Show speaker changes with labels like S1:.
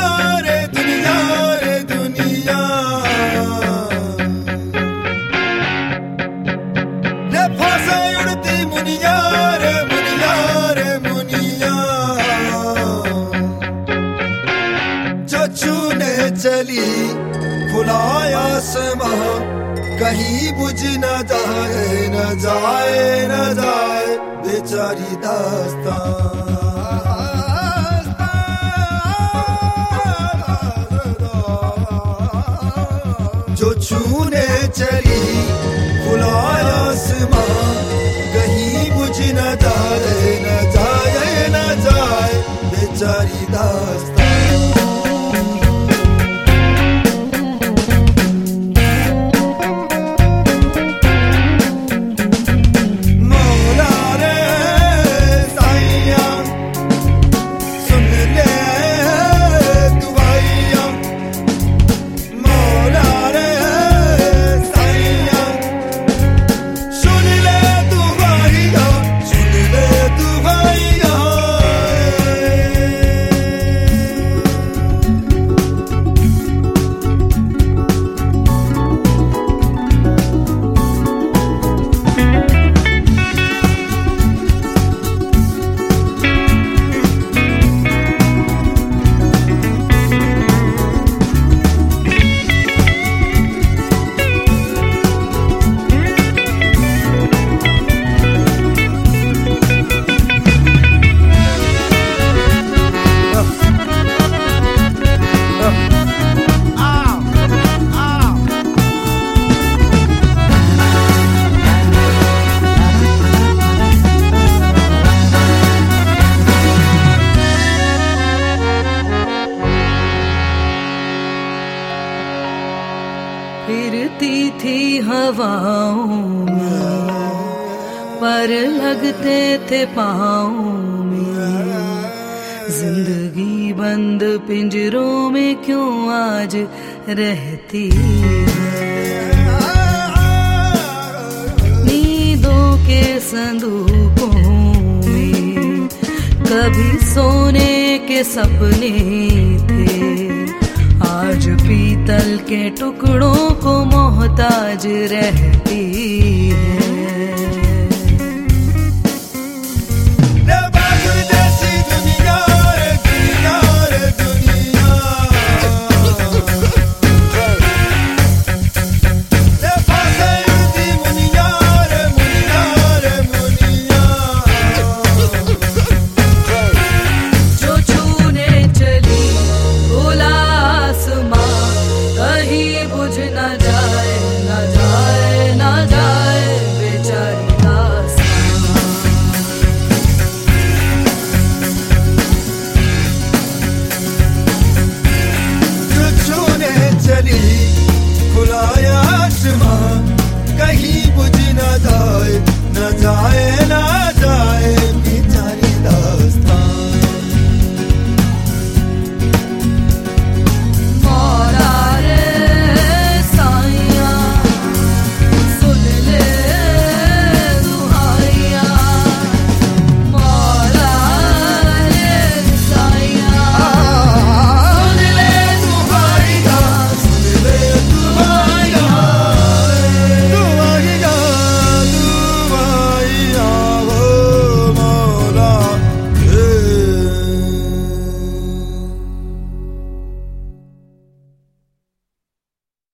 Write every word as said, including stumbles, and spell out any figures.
S1: रे दुनिया रे दुनिया रे फांसे उड़ती मुनिया रे मुनिया रे मुनिया जो छूने चली खुलाया आसमां कहीं बुझ न जाए न जाए न जाए बेचारी दास्तां जो छूने चली खुलाया आसमां कहीं बुझ न जाए न जाए न जाए बेचारी दास्तां
S2: फिरती थी हवाओं में पर लगते थे पाँव में जिंदगी बंद पिंजरों में क्यों आज रहती है नींदों के संदूकों में कभी सोने के सपने थे आज पीतल के टुकड़ों को मोहताज रहती है।